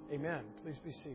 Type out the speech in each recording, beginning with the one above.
Amen. Please be seated.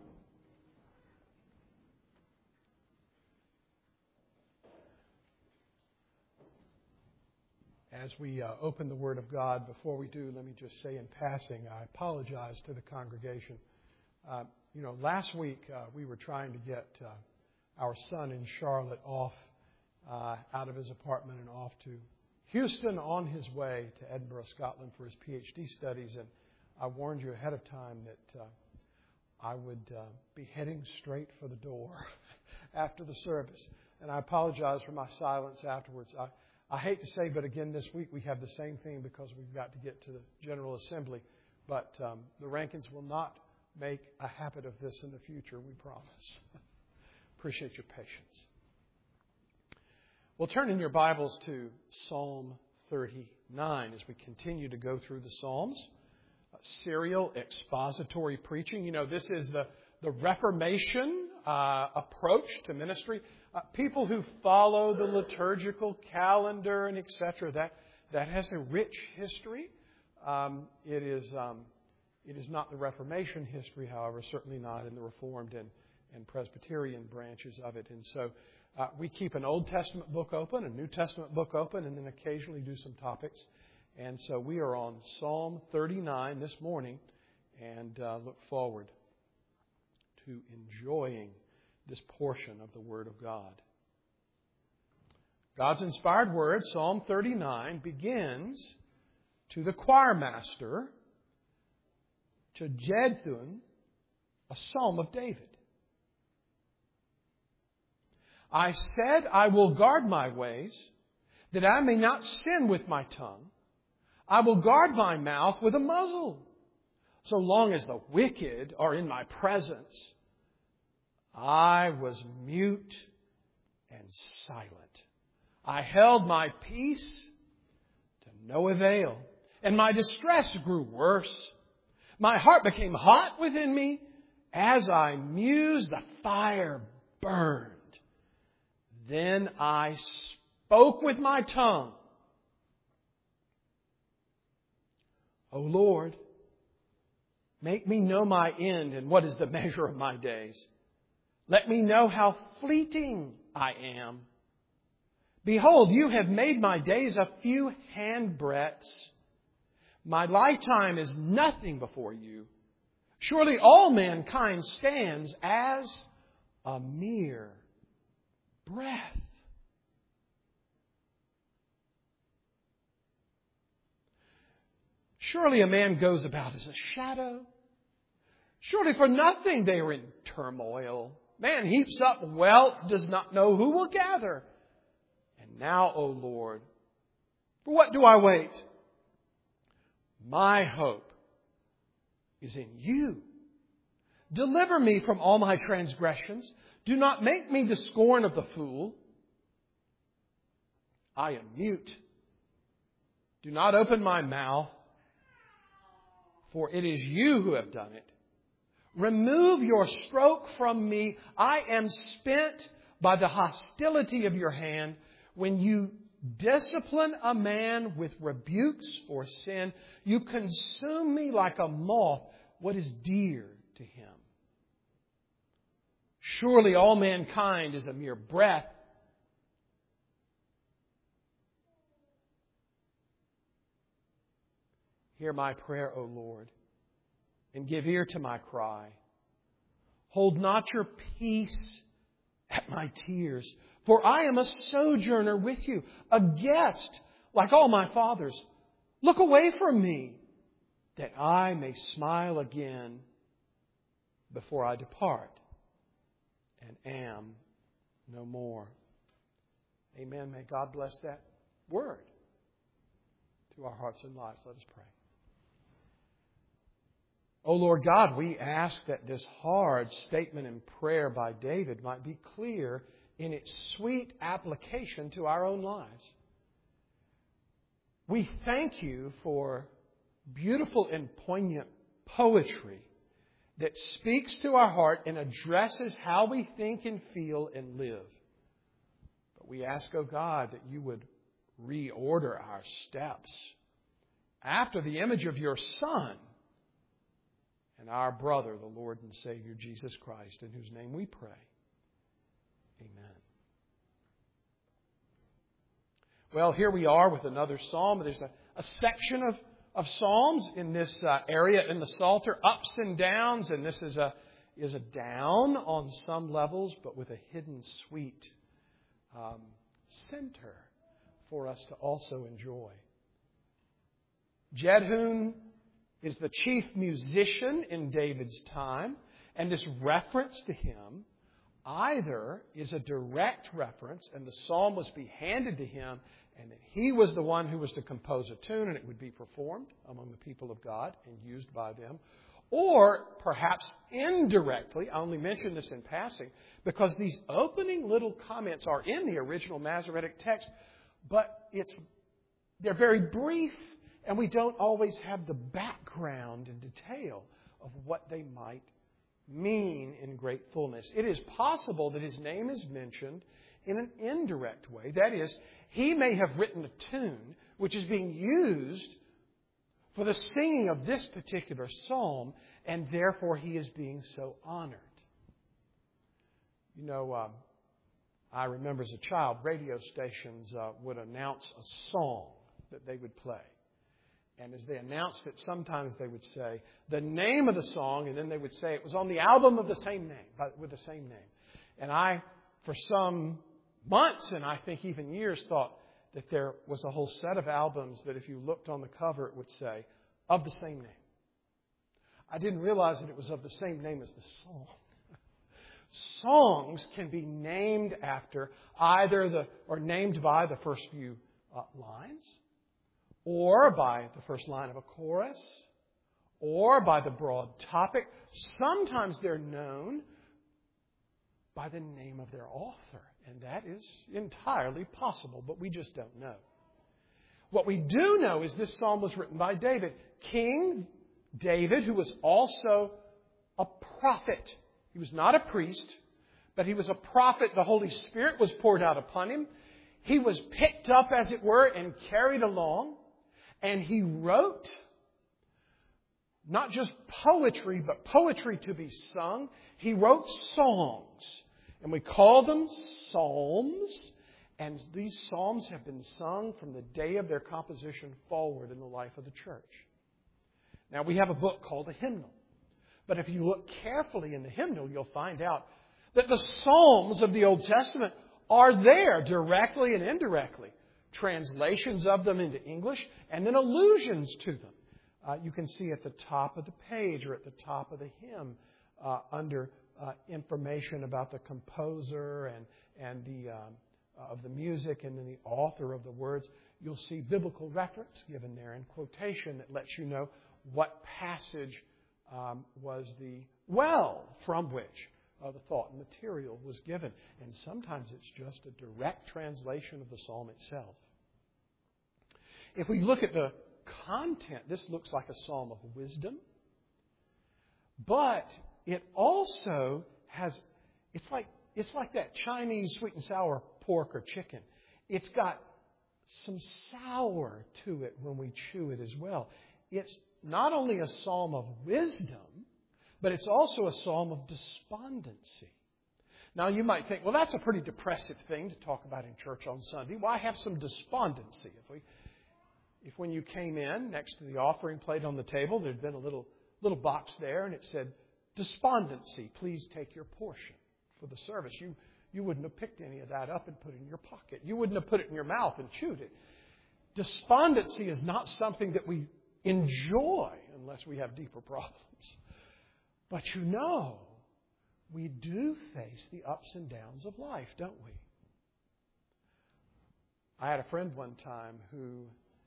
As we open the Word of God, before we do, let me just say in passing, I apologize to the congregation. Last week we were trying to get our son in Charlotte off out of his apartment and off to Houston on his way to Edinburgh, Scotland for his PhD studies. And I warned you ahead of time that I would be heading straight for the door after the service. And I apologize for my silence afterwards. I hate to say, but again, this week we have the same thing because we've got to get to the General Assembly. But the Rankins will not make a habit of this in the future, we promise. Appreciate your patience. Well, turn in your Bibles to Psalm 39 as we continue to go through the Psalms. Serial expository preaching. You know, this is the Reformation approach to ministry. People who follow the liturgical calendar and etc. That has a rich history. It is not the Reformation history, however, certainly not in the Reformed and Presbyterian branches of it. And so we keep an Old Testament book open, a New Testament book open, and then occasionally do some topics. And so we are on Psalm 39 this morning and look forward to enjoying this portion of the Word of God. God's inspired word, Psalm 39, begins to the choir master, to Jeduthun, a psalm of David. I said, I will guard my ways, that I may not sin with my tongue. I will guard my mouth with a muzzle. So long as the wicked are in my presence, I was mute and silent. I held my peace to no avail, and my distress grew worse. My heart became hot within me. As I mused, the fire burned. Then I spoke with my tongue. O Lord, make me know my end and what is the measure of my days. Let me know how fleeting I am. Behold, you have made my days a few handbreadths. My lifetime is nothing before you. Surely all mankind stands as a mere breath. Surely a man goes about as a shadow. Surely for nothing they are in turmoil. Man heaps up wealth, does not know who will gather. And now, O Lord, for what do I wait? My hope is in you. Deliver me from all my transgressions. Do not make me the scorn of the fool. I am mute. Do not open my mouth, for it is you who have done it. Remove your stroke from me. I am spent by the hostility of your hand. When you discipline a man with rebukes for sin, you consume me like a moth, what is dear to him. Surely all mankind is a mere breath. Hear my prayer, O Lord, and give ear to my cry. Hold not your peace at my tears, for I am a sojourner with you, a guest like all my fathers. Look away from me, that I may smile again before I depart and am no more. Amen. May God bless that word to our hearts and lives. Let us pray. O Lord God, we ask that this hard statement and prayer by David might be clear in its sweet application to our own lives. We thank you for beautiful and poignant poetry that speaks to our heart and addresses how we think and feel and live. But we ask, O God, that you would reorder our steps after the image of your Son, and our brother, the Lord and Savior Jesus Christ, in whose name we pray. Amen. Well, here we are with another psalm. There's a section of psalms in this area in the Psalter, ups and downs, and this is a down on some levels, but with a hidden sweet center for us to also enjoy. Jeduthun is the chief musician in David's time, and this reference to him either is a direct reference, and the psalm was be handed to him, and that he was the one who was to compose a tune, and it would be performed among the people of God and used by them, or perhaps indirectly. I only mention this in passing because these opening little comments are in the original Masoretic text, but they're very brief, and we don't always have the background and detail of what they might mean in great fullness. It is possible that his name is mentioned in an indirect way. That is, he may have written a tune which is being used for the singing of this particular psalm, and therefore he is being so honored. You know, I remember as a child, radio stations would announce a song that they would play. And as they announced it, sometimes they would say the name of the song, and then they would say it was on the album of the same name, with the same name. And I, for some months, and I think even years, thought that there was a whole set of albums that if you looked on the cover, it would say, of the same name. I didn't realize that it was of the same name as the song. Songs can be named after or named by the first few lines, or by the first line of a chorus, or by the broad topic. Sometimes they're known by the name of their author, and that is entirely possible, but we just don't know. What we do know is this psalm was written by David. King David, who was also a prophet. He was not a priest, but he was a prophet. The Holy Spirit was poured out upon him. He was picked up, as it were, and carried along. And he wrote not just poetry, but poetry to be sung. He wrote songs. And we call them psalms. And these psalms have been sung from the day of their composition forward in the life of the church. Now, we have a book called a hymnal. But if you look carefully in the hymnal, you'll find out that the psalms of the Old Testament are there directly and indirectly. Translations of them into English, and then allusions to them. You can see at the top of the page or at the top of the hymn under information about the composer and of the music and then the author of the words. You'll see biblical reference given there and quotation that lets you know what passage was the well from which the thought and material was given. And sometimes it's just a direct translation of the psalm itself. If we look at the content, this looks like a psalm of wisdom. But it also has, it's like that Chinese sweet and sour pork or chicken. It's got some sour to it when we chew it as well. It's not only a psalm of wisdom, but it's also a psalm of despondency. Now, you might think, well, that's a pretty depressive thing to talk about in church on Sunday. Why have some despondency? If when you came in, next to the offering plate on the table, there'd been a little box there, and it said, despondency, please take your portion for the service. You wouldn't have picked any of that up and put it in your pocket. You wouldn't have put it in your mouth and chewed it. Despondency is not something that we enjoy unless we have deeper problems. But you know, we do face the ups and downs of life, don't we? I had a friend one time who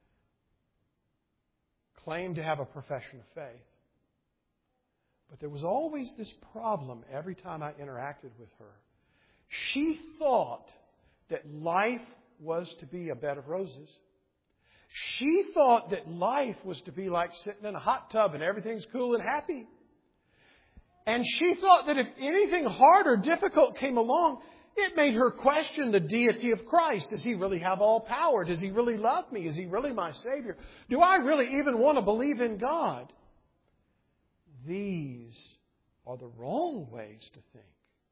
claimed to have a profession of faith. But there was always this problem every time I interacted with her. She thought that life was to be a bed of roses. She thought that life was to be like sitting in a hot tub and everything's cool and happy. And she thought that if anything hard or difficult came along, it made her question the deity of Christ. Does He really have all power? Does He really love me? Is He really my Savior? Do I really even want to believe in God? these are the wrong ways to think.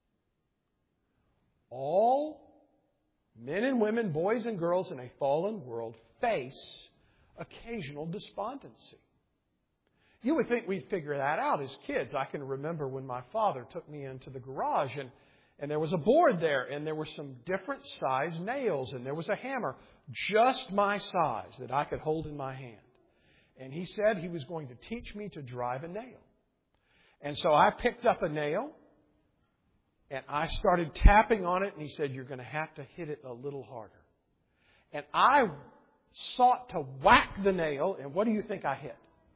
All men and women, boys and girls in a fallen world face occasional despondency. You would think we'd figure that out as kids. I can remember when my father took me into the garage and there was a board there and there were some different size nails and there was a hammer just my size that I could hold in my hand. And he said he was going to teach me to drive a nail. And so I picked up a nail and I started tapping on it and he said, "You're going to have to hit it a little harder." And I sought to whack the nail, and what do you think I hit?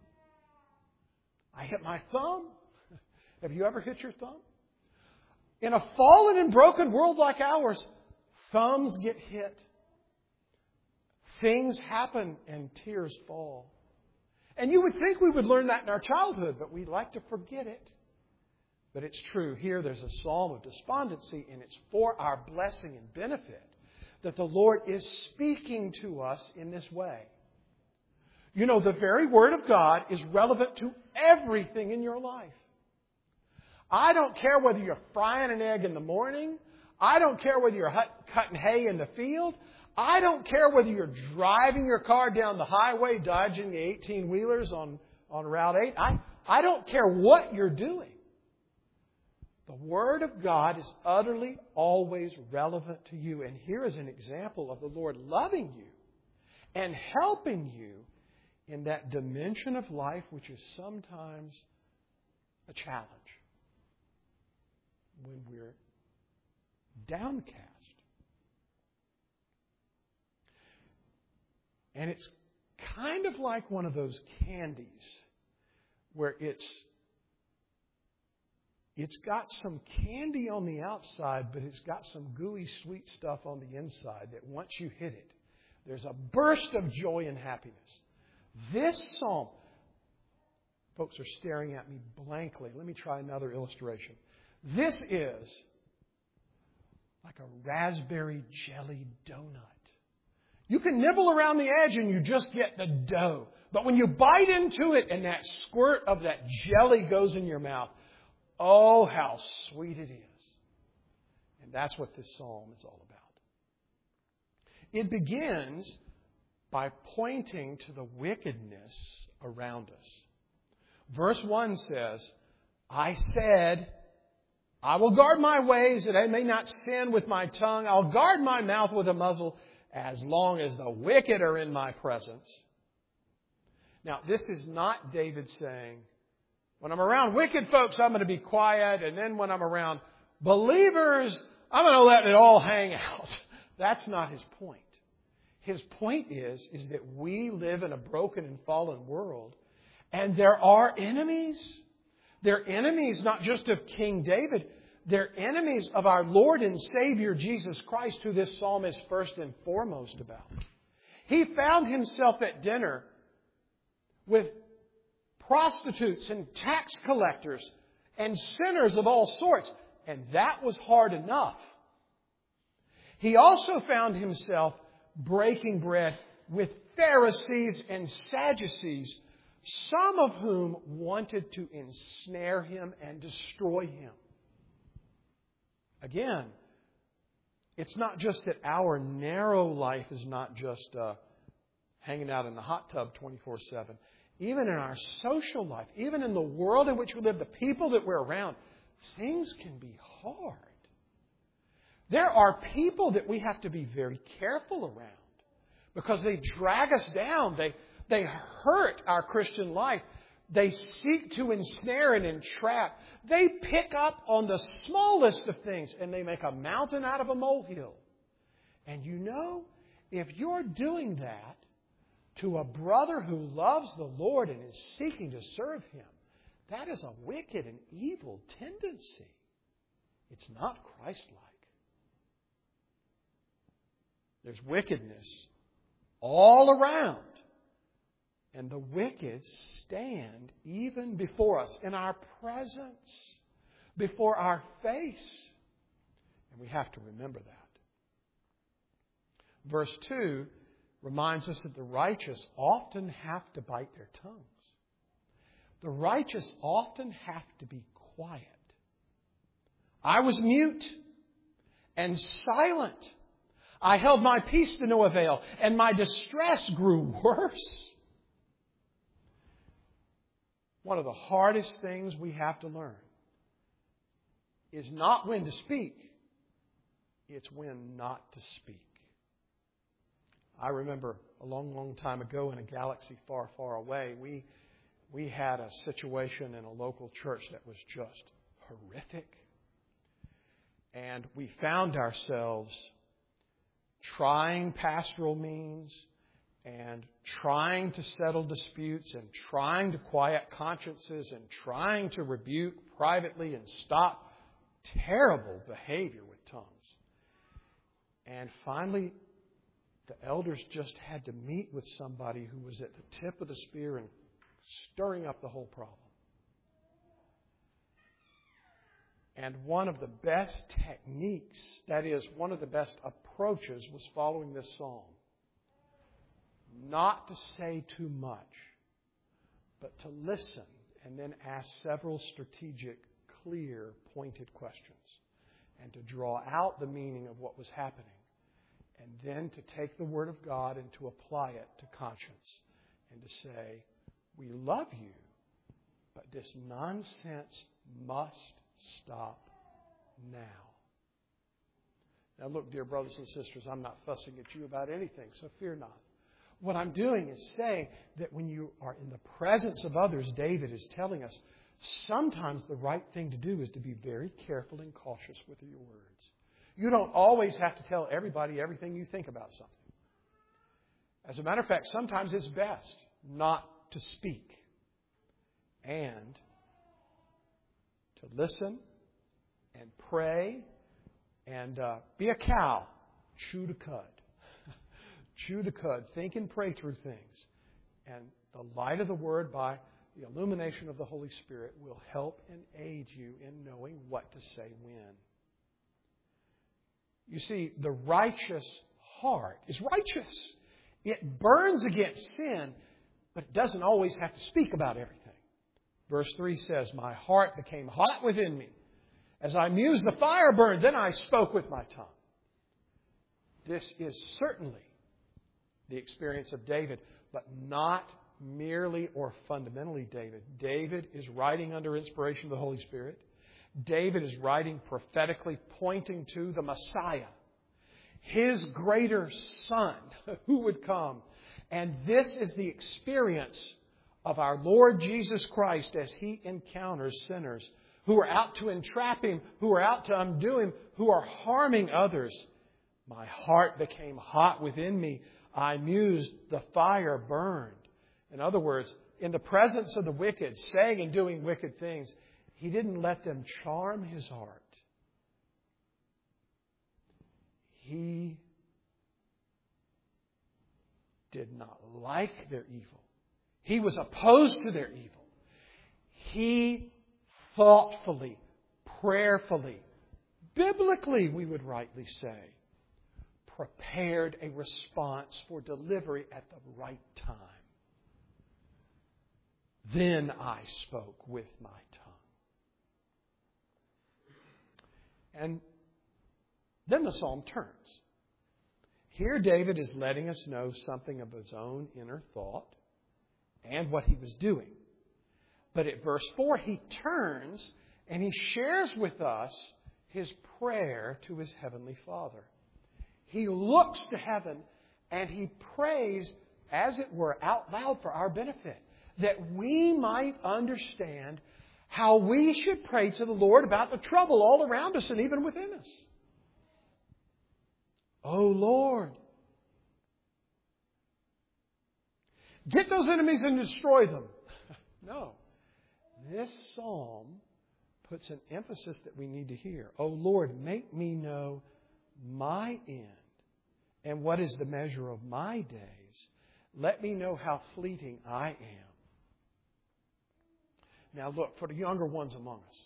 I hit my thumb. Have you ever hit your thumb? In a fallen and broken world like ours, thumbs get hit. Things happen and tears fall. And you would think we would learn that in our childhood, but we like to forget it. But it's true. Here there's a psalm of despondency, and it's for our blessing and benefit that the Lord is speaking to us in this way. You know, the very Word of God is relevant to everything in your life. I don't care whether you're frying an egg in the morning. I don't care whether you're cutting hay in the field. I don't care whether you're driving your car down the highway, dodging the 18-wheelers on Route 8. I don't care what you're doing. The Word of God is utterly always relevant to you. And here is an example of the Lord loving you and helping you in that dimension of life which is sometimes a challenge when we're downcast. And it's kind of like one of those candies where it's got some candy on the outside, but it's got some gooey sweet stuff on the inside that once you hit it, there's a burst of joy and happiness. This psalm, folks are staring at me blankly. Let me try another illustration. This is like a raspberry jelly donut. You can nibble around the edge and you just get the dough. But when you bite into it and that squirt of that jelly goes in your mouth, oh, how sweet it is. And that's what this psalm is all about. It begins by pointing to the wickedness around us. Verse 1 says, "I said, I will guard my ways that I may not sin with my tongue. I'll guard my mouth with a muzzle as long as the wicked are in my presence." Now, this is not David saying, when I'm around wicked folks, I'm going to be quiet. And then when I'm around believers, I'm going to let it all hang out. That's not his point. His point is that we live in a broken and fallen world. And there are enemies. They're enemies not just of King David. They're enemies of our Lord and Savior Jesus Christ, who this psalm is first and foremost about. He found himself at dinner with prostitutes and tax collectors and sinners of all sorts. And that was hard enough. He also found himself breaking bread with Pharisees and Sadducees, some of whom wanted to ensnare him and destroy him. Again, it's not just that our narrow life is not just hanging out in the hot tub 24/7. Even in our social life, even in the world in which we live, the people that we're around, things can be hard. There are people that we have to be very careful around because they drag us down. They hurt our Christian life. They seek to ensnare and entrap. They pick up on the smallest of things and they make a mountain out of a molehill. And you know, if you're doing that to a brother who loves the Lord and is seeking to serve Him, that is a wicked and evil tendency. It's not Christ-like. There's wickedness all around. And the wicked stand even before us, in our presence, before our face. And we have to remember that. Verse 2 reminds us that the righteous often have to bite their tongues. The righteous often have to be quiet. I was mute and silent. I held my peace to no avail, and my distress grew worse. One of the hardest things we have to learn is not when to speak, it's when not to speak. I remember a long, long time ago in a galaxy far, far away, we had a situation in a local church that was just horrific. And we found ourselves trying pastoral means and trying to settle disputes and trying to quiet consciences and trying to rebuke privately and stop terrible behavior with tongues. And finally, the elders just had to meet with somebody who was at the tip of the spear and stirring up the whole problem. And one of the best techniques, that is, one of the best approaches, was following this psalm. Not to say too much, but to listen and then ask several strategic, clear, pointed questions. And to draw out the meaning of what was happening. And then to take the Word of God and to apply it to conscience. And to say, we love you, but this nonsense must stop now. Now look, dear brothers and sisters, I'm not fussing at you about anything, so fear not. What I'm doing is saying that when you are in the presence of others, David is telling us, sometimes the right thing to do is to be very careful and cautious with your words. You don't always have to tell everybody everything you think about something. As a matter of fact, sometimes it's best not to speak and to listen and pray and be a cow. Chew the cud. Chew the cud. Think and pray through things. And the light of the Word by the illumination of the Holy Spirit will help and aid you in knowing what to say when. You see, the righteous heart is righteous. It burns against sin, but it doesn't always have to speak about everything. Verse 3 says, my heart became hot within me. As I mused, the fire burned. Then I spoke with my tongue. This is certainly the experience of David, but not merely or fundamentally David. David is writing under inspiration of the Holy Spirit. David is writing prophetically, pointing to the Messiah, His greater Son who would come. And this is the experience of our Lord Jesus Christ as He encounters sinners who are out to entrap Him, who are out to undo Him, who are harming others. My heart became hot within me. I mused, the fire burned. In other words, in the presence of the wicked, saying and doing wicked things, He didn't let them charm His heart. He did not like their evil. He was opposed to their evil. He thoughtfully, prayerfully, biblically, we would rightly say, prepared a response for delivery at the right time. Then I spoke with my tongue. And then the psalm turns. Here David is letting us know something of his own inner thought and what he was doing. But at verse 4, he turns and he shares with us his prayer to his heavenly Father. He looks to heaven and he prays, as it were, out loud for our benefit, that we might understand how we should pray to the Lord about the trouble all around us and even within us. Oh Lord, get those enemies and destroy them. No. This psalm puts an emphasis that we need to hear. Oh Lord, make me know my end and what is the measure of my days. Let me know how fleeting I am. Now look, for the younger ones among us,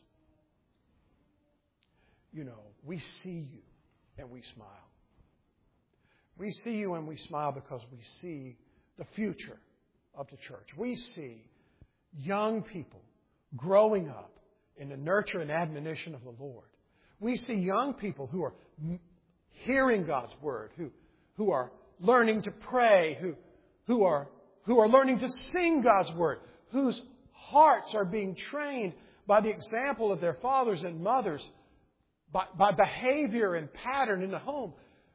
we see you and we smile. We see you and we smile because we see the future of the church. We see young people growing up in the nurture and admonition of the Lord. We see young people who are hearing God's Word, who are learning to pray, who are learning to sing God's Word, whose hearts are being trained by the example of their fathers and mothers, by behavior and pattern in the home.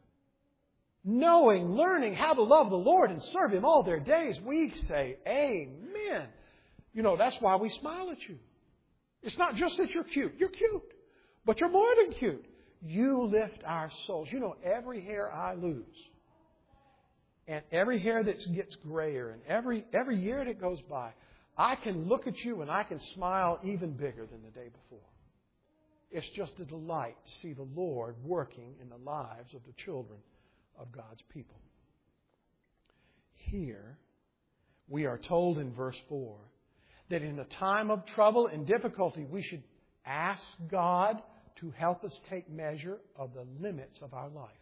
Learning how to love the Lord and serve Him all their days. We say, amen. You know, that's why we smile at you. It's not just that you're cute. You're cute. But you're more than cute. You lift our souls. You know, every hair I lose, and every hair that gets grayer, and every year that goes by, I can look at you and I can smile even bigger than the day before. It's just a delight to see the Lord working in the lives of the children of God's people. Here, we are told in verse 4 that in a time of trouble and difficulty, we should ask God to help us take measure of the limits of our life.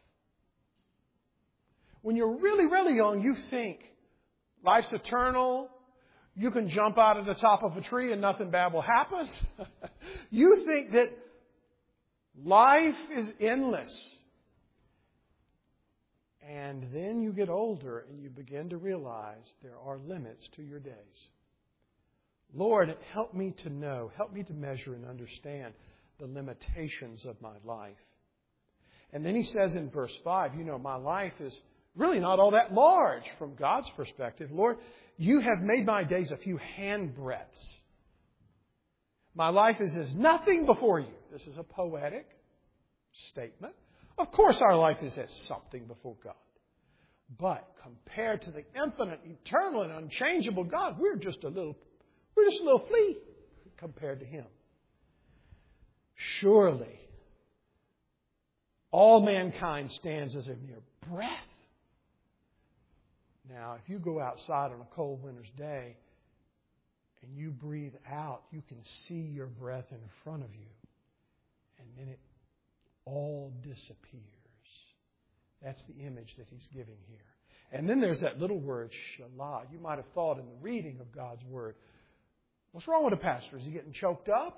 When you're really, really young, you think life's eternal. You can jump out of the top of a tree and nothing bad will happen. You think that life is endless. And then you get older and you begin to realize there are limits to your days. Lord, help me to know, help me to measure and understand the limitations of my life. And then he says in verse 5, you know, my life is really not all that large from God's perspective. Lord, you have made my days a few handbreadths. My life is as nothing before you. This is a poetic statement. Of course our life is as something before God. But compared to the infinite, eternal, and unchangeable God, we're just a little flea compared to Him. Surely, all mankind stands as a mere breath. Now, if you go outside on a cold winter's day and you breathe out, you can see your breath in front of you. And then it all disappears. That's the image that he's giving here. And then there's that little word, Shalah. You might have thought in the reading of God's Word, what's wrong with a pastor? Is he getting choked up?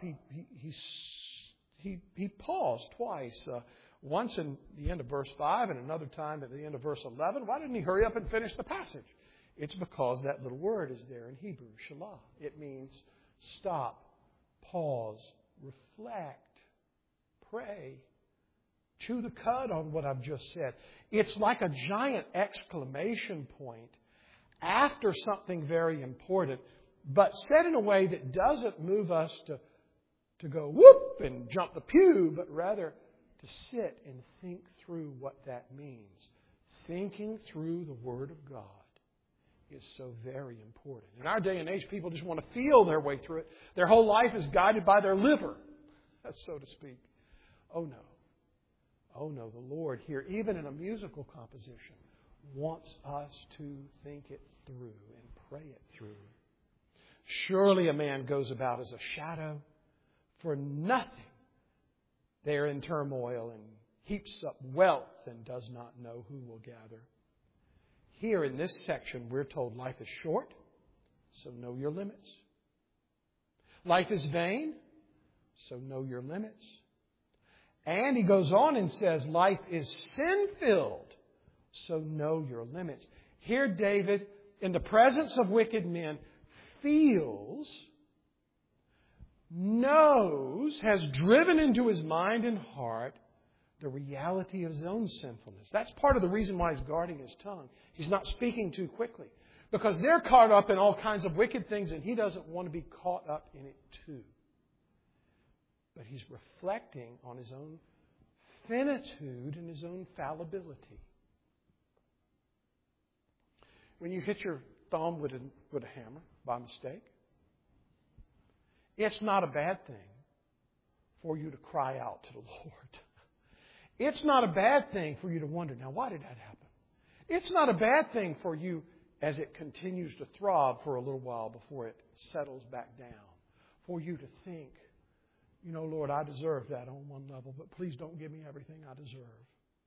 He paused twice. Once in the end of verse 5 and another time at the end of verse 11. Why didn't he hurry up and finish the passage? It's because that little word is there in Hebrew, Shalah. It means stop, pause, reflect, pray, chew the cud on what I've just said. It's like a giant exclamation point after something very important, but said in a way that doesn't move us to go whoop and jump the pew, but rather to sit and think through what that means. Thinking through the Word of God is so very important. In our day and age, people just want to feel their way through it. Their whole life is guided by their liver, so to speak. Oh no. Oh no, the Lord here, even in a musical composition, wants us to think it through and pray it through. Surely a man goes about as a shadow for nothing. They are in turmoil and heaps up wealth and does not know who will gather. Here in this section, we're told life is short, so know your limits. Life is vain, so know your limits. And he goes on and says, life is sin-filled, so know your limits. Here David, in the presence of wicked men, feels, knows, has driven into his mind and heart the reality of his own sinfulness. That's part of the reason why he's guarding his tongue. He's not speaking too quickly. Because they're caught up in all kinds of wicked things and he doesn't want to be caught up in it too. But he's reflecting on his own finitude and his own fallibility. When you hit your thumb with a hammer by mistake, it's not a bad thing for you to cry out to the Lord. It's not a bad thing for you to wonder, now why did that happen? It's not a bad thing for you as it continues to throb for a little while before it settles back down. For you to think, you know, Lord, I deserve that on one level, but please don't give me everything I deserve.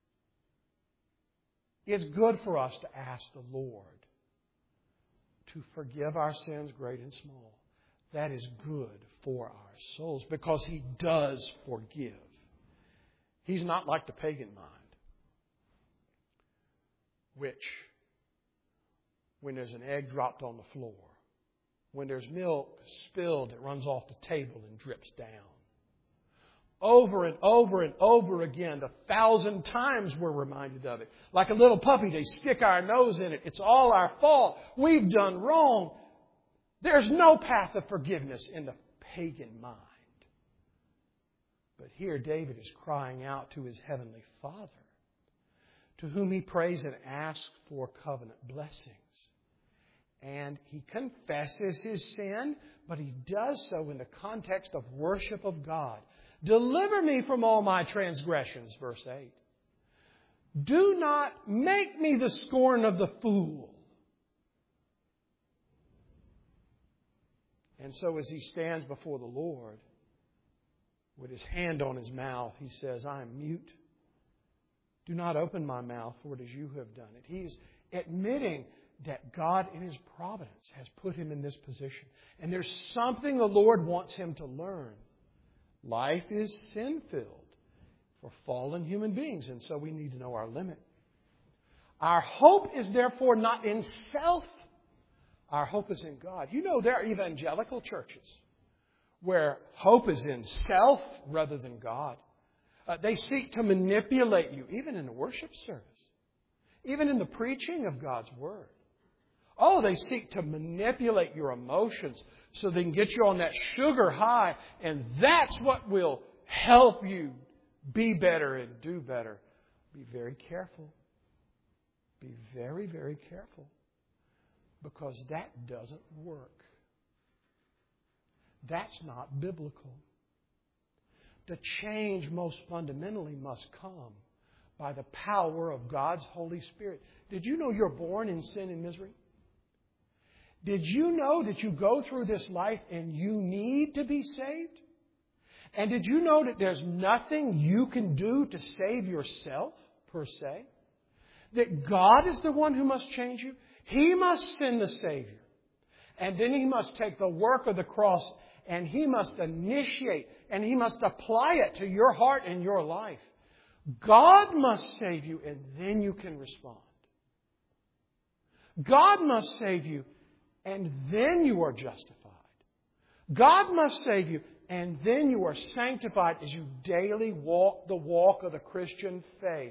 It's good for us to ask the Lord to forgive our sins, great and small. that is good for our souls because He does forgive. He's not like the pagan mind, which, when there's an egg dropped on the floor, when there's milk spilled, it runs off the table and drips down. Over and over and over again, 1,000 times we're reminded of it. Like a little puppy, they stick our nose in it. It's all our fault. We've done wrong. There's no path of forgiveness in the pagan mind. But here David is crying out to his heavenly Father, to whom he prays and asks for covenant blessings. And he confesses his sin, but he does so in the context of worship of God. Deliver me from all my transgressions, verse 8. Do not make me the scorn of the fool. And so as he stands before the Lord, with his hand on his mouth, he says, I am mute. Do not open my mouth, for it is you who have done it. He's admitting that God in His providence has put him in this position. And there's something the Lord wants him to learn. Life is sin-filled for fallen human beings, and so we need to know our limit. Our hope is therefore not in self. Our hope is in God. You know, there are evangelical churches where hope is in self rather than God. They seek to manipulate you, even in the worship service, even in the preaching of God's Word. Oh, they seek to manipulate your emotions so they can get you on that sugar high, and that's what will help you be better and do better. Be very careful. Be very, very careful, because that doesn't work. That's not biblical. The change most fundamentally must come by the power of God's Holy Spirit. Did you know you're born in sin and misery? Did you know that you go through this life and you need to be saved? And did you know that there's nothing you can do to save yourself, per se? That God is the one who must change you? He must send the Savior. And then He must take the work of the cross and He must initiate and He must apply it to your heart and your life. God must save you, and then you can respond. God must save you, and then you are justified. God must save you, and then you are sanctified as you daily walk the walk of the Christian faith.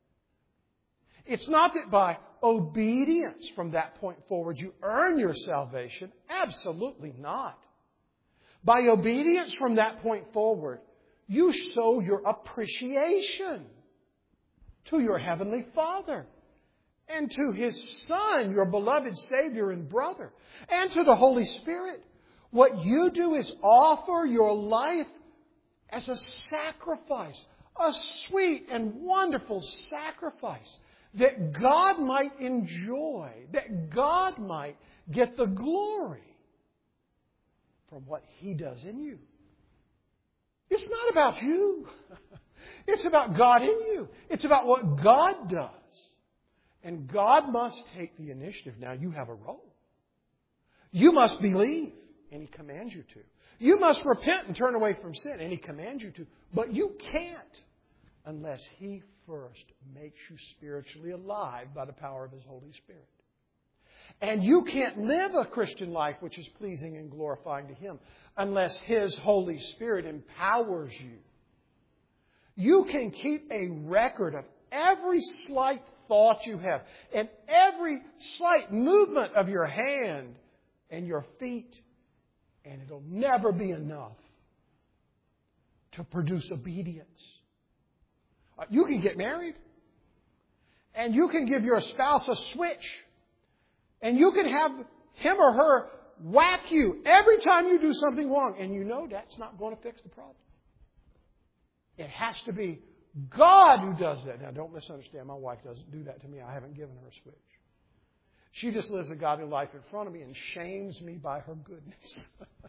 It's not that by obedience from that point forward you earn your salvation. Absolutely not. By obedience from that point forward, you show your appreciation to your Heavenly Father and to His Son, your beloved Savior and brother, and to the Holy Spirit. What you do is offer your life as a sacrifice, a sweet and wonderful sacrifice that God might enjoy, that God might get the glory from what He does in you. It's not about you. It's about God in you. It's about what God does. And God must take the initiative. Now you have a role. You must believe, and He commands you to. You must repent and turn away from sin, and He commands you to. But you can't unless He first makes you spiritually alive by the power of His Holy Spirit. And you can't live a Christian life which is pleasing and glorifying to Him unless His Holy Spirit empowers you. You can keep a record of every slight thought you have and every slight movement of your hand and your feet, and it'll never be enough to produce obedience. You can get married, and you can give your spouse a switch, and you can have him or her whack you every time you do something wrong, and you know that's not going to fix the problem. It has to be God who does that. Now, don't misunderstand. My wife doesn't do that to me. I haven't given her a switch. She just lives a godly life in front of me and shames me by her goodness.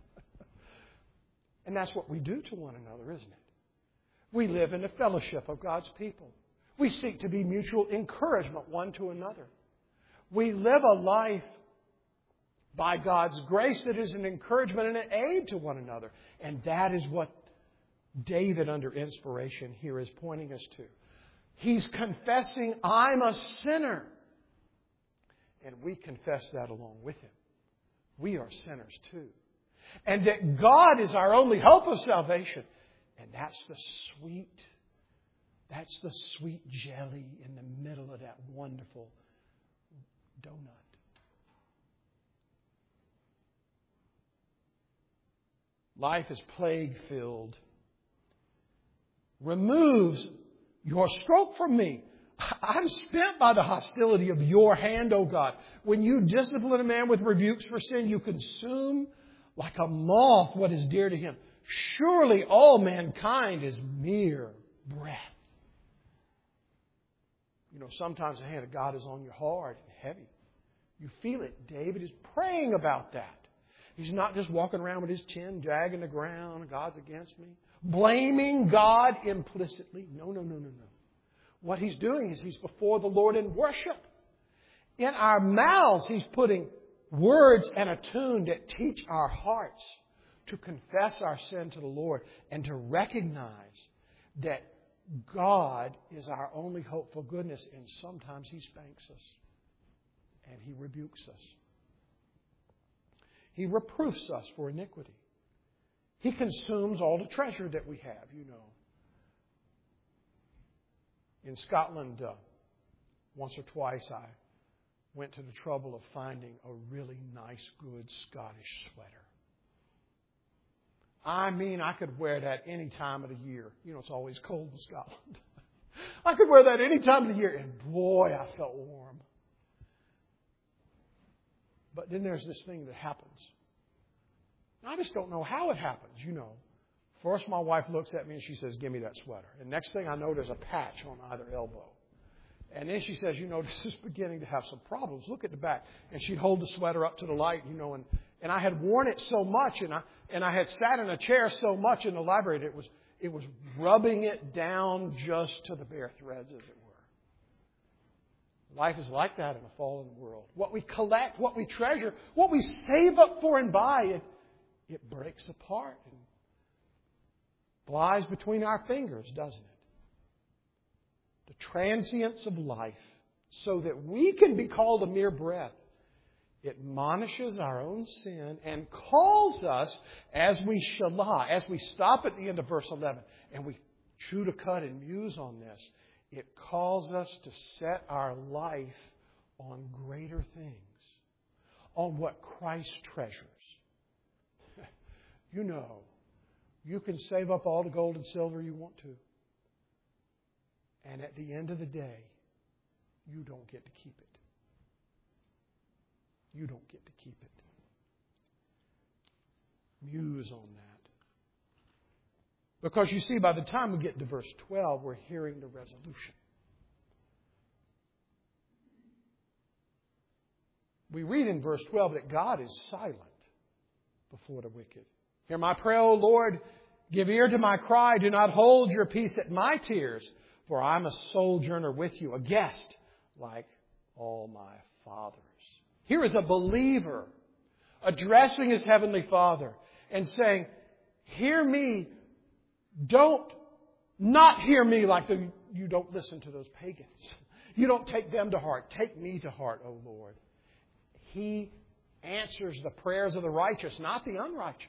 And that's what we do to one another, isn't it? We live in the fellowship of God's people. We seek to be mutual encouragement one to another. We live a life by God's grace that is an encouragement and an aid to one another. And that is what David, under inspiration here, is pointing us to. He's confessing, I'm a sinner. And we confess that along with him. We are sinners too. And that God is our only hope of salvation. And that's the sweet jelly in the middle of that wonderful donut. Life is plague-filled. Removes your stroke from me. I'm spent by the hostility of your hand, O God. When you discipline a man with rebukes for sin, you consume like a moth what is dear to him. Surely all mankind is mere breath. You know, sometimes the hand of God is on you hard and heavy. You feel it. David is praying about that. He's not just walking around with his chin dragging the ground, God's against me, blaming God implicitly. No. What he's doing is he's before the Lord in worship. In our mouths, he's putting words and a tune that teach our hearts to confess our sin to the Lord and to recognize that God is our only hope for goodness. And sometimes he spanks us and he rebukes us. He reproofs us for iniquity. He consumes all the treasure that we have, you know. In Scotland, once or twice, I went to the trouble of finding a really nice, good Scottish sweater. I mean, I could wear that any time of the year. You know, it's always cold in Scotland. I could wear that any time of the year, and boy, I felt warm. But then there's this thing that happens. And I just don't know how it happens, you know. First, my wife looks at me and she says, give me that sweater. And next thing I know, there's a patch on either elbow. And then she says, you know, this is beginning to have some problems. Look at the back. And she'd hold the sweater up to the light, you know, and I had worn it so much and I had sat in a chair so much in the library that it was rubbing it down just to the bare threads, as it were. Life is like that in a fallen world. What we collect, what we treasure, what we save up for and buy, it breaks apart and flies between our fingers, doesn't it? The transience of life, so that we can be called a mere breath. It admonishes our own sin and calls us, as we shalah, as we stop at the end of verse 11, and we chew to cut and muse on this, it calls us to set our life on greater things, on what Christ treasures. You know, you can save up all the gold and silver you want to. And at the end of the day, you don't get to keep it. You don't get to keep it. Muse on that. Because you see, by the time we get to verse 12, we're hearing the resolution. We read in verse 12 that God is silent before the wicked. Hear my prayer, O Lord. Give ear to my cry. Do not hold your peace at my tears. For I'm a sojourner with you, a guest like all my fathers. Here is a believer addressing his heavenly Father and saying, hear me. Don't not hear me like you don't listen to those pagans. You don't take them to heart. Take me to heart, O Lord. He answers the prayers of the righteous, not the unrighteous.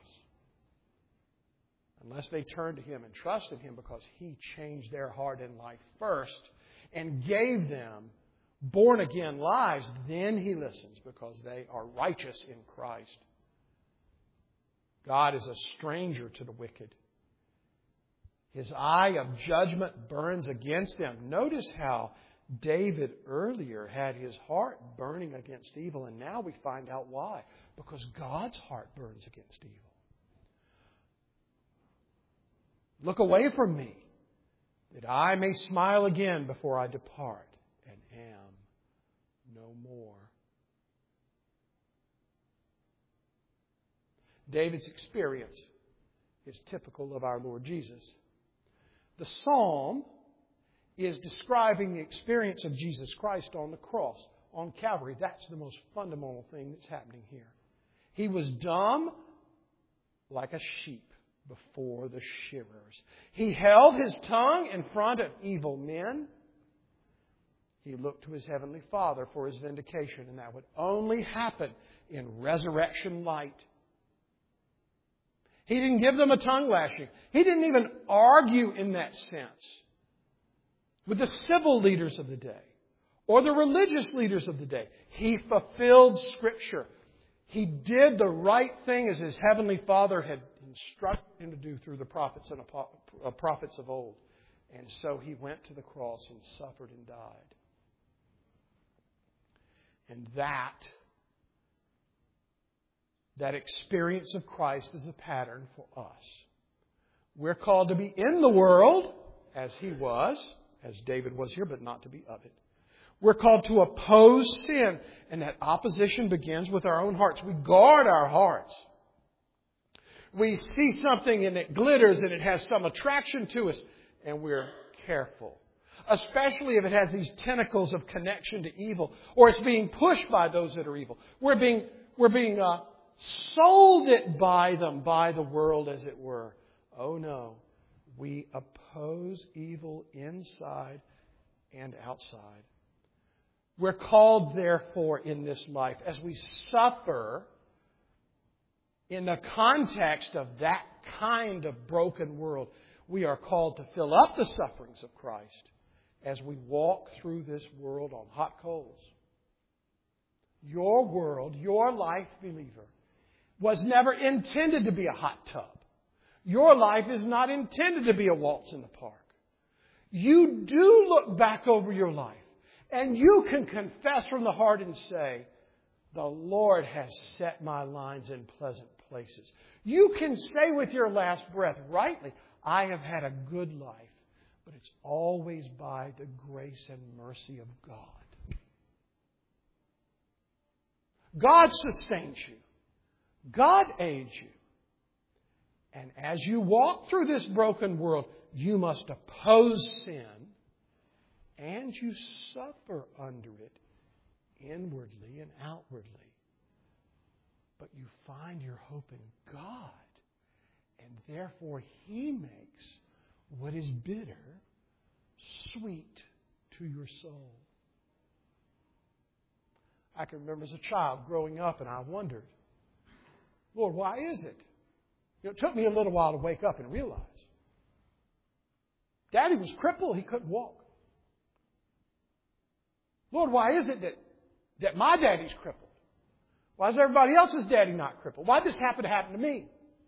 Unless they turn to Him and trust in Him, because He changed their heart and life first and gave them born-again lives, then He listens because they are righteous in Christ. God is a stranger to the wicked. His eye of judgment burns against them. Notice how David earlier had his heart burning against evil, and now we find out why. Because God's heart burns against evil. Look away from me, that I may smile again before I depart and am no more. David's experience is typical of our Lord Jesus. The psalm is describing the experience of Jesus Christ on the cross, on Calvary. That's the most fundamental thing that's happening here. He was dumb like a sheep before the shearers. He held His tongue in front of evil men. He looked to His Heavenly Father for His vindication, and that would only happen in resurrection light. He didn't give them a tongue lashing. He didn't even argue in that sense with the civil leaders of the day or the religious leaders of the day. He fulfilled Scripture. He did the right thing as His Heavenly Father had instructed Him to do through the prophets and prophets of old. And so He went to the cross and suffered and died. And that experience of Christ is a pattern for us. We're called to be in the world, as He was, as David was here, but not to be of it. We're called to oppose sin, and that opposition begins with our own hearts. We guard our hearts. We see something and it glitters and it has some attraction to us, and we're careful. Especially if it has these tentacles of connection to evil, or it's being pushed by those that are evil. We're being sold it by them, by the world, as it were. Oh no, we oppose evil inside and outside. We're called, therefore, in this life, as we suffer in the context of that kind of broken world, we are called to fill up the sufferings of Christ as we walk through this world on hot coals. Your world, your life, believer, was never intended to be a hot tub. Your life is not intended to be a waltz in the park. You do look back over your life, and you can confess from the heart and say, the Lord has set my lines in pleasant places. You can say with your last breath, rightly, I have had a good life, but it's always by the grace and mercy of God. God sustains you. God aids you. And as you walk through this broken world, you must oppose sin, and you suffer under it inwardly and outwardly. But you find your hope in God, and therefore He makes what is bitter sweet to your soul. I can remember as a child growing up, and I wondered, Lord, why is it? It took me a little while to wake up and realize. Daddy was crippled. He couldn't walk. Lord, why is it that my daddy's crippled? Why is everybody else's daddy not crippled? Why did this happen to me?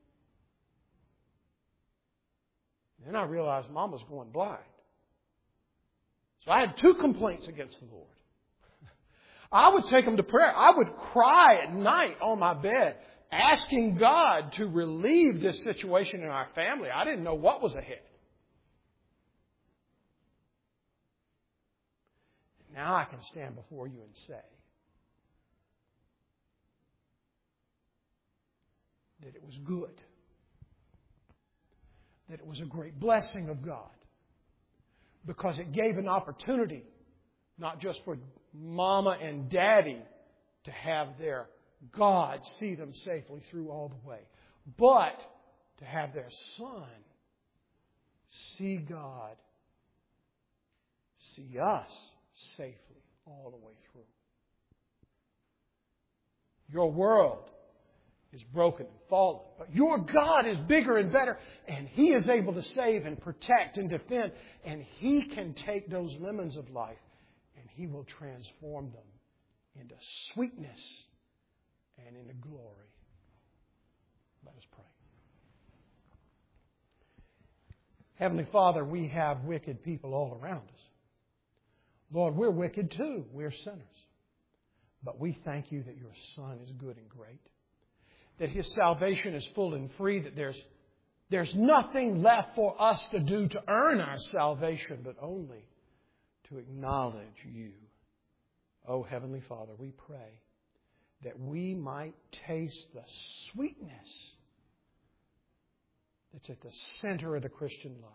Then I realized Mom was going blind. So I had 2 complaints against the Lord. I would take them to prayer. I would cry at night on my bed, asking God to relieve this situation in our family. I didn't know what was ahead. Now I can stand before you and say that it was good. That it was a great blessing of God. Because it gave an opportunity, not just for Mama and Daddy to have their God see them safely through all the way, but to have their son see God, see us safely all the way through. Your world is broken and fallen, but your God is bigger and better, and He is able to save and protect and defend, and He can take those lemons of life and He will transform them into sweetness and into glory. Let us pray. Heavenly Father, we have wicked people all around us. Lord, we're wicked too. We're sinners. But we thank You that Your Son is good and great. That His salvation is full and free. That there's nothing left for us to do to earn our salvation, but only to acknowledge You. Oh, Heavenly Father, we pray that we might taste the sweetness that's at the center of the Christian life,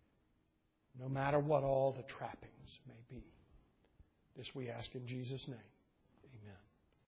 no matter what all the trappings may be. This we ask in Jesus' name.